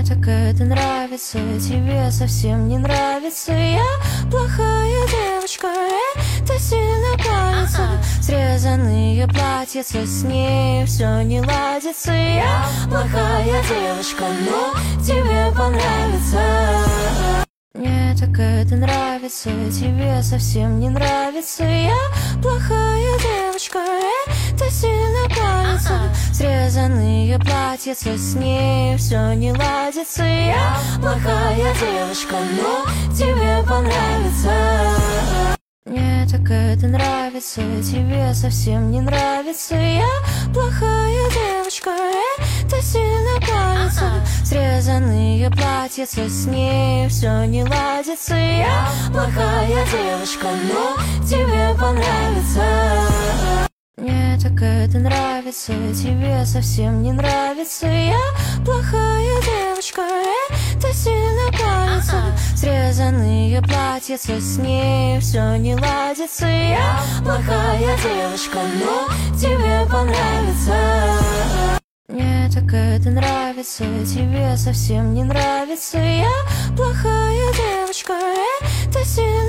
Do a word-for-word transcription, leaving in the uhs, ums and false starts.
Мне так это нравится, тебе совсем не нравится. Я плохая девочка, это сильно палится. Срезанные платьица, с ней все не ладится. Я плохая девочка, но тебе понравится. Мне так это нравится, тебе совсем не нравится. Я плохая девочка, это сильно палится. Срезанные платьица, с ней все не ладится. Я плохая девочка, но тебе понравится. Мне так это нравится, тебе совсем не нравится. Я плохая девочка, это сильно палится. Срезанные платьица, с ней все не ладится. Я плохая девочка, но тебе понравится. Мне так это нравится, тебе совсем не нравится. Я плохая девочка, это сильно палится. Срезанные платьица, с ней все не ладится. Я плохая девочка, но тебе понравится. Мне так это нравится, тебе совсем не нравится. Я плохая девочка, это сильно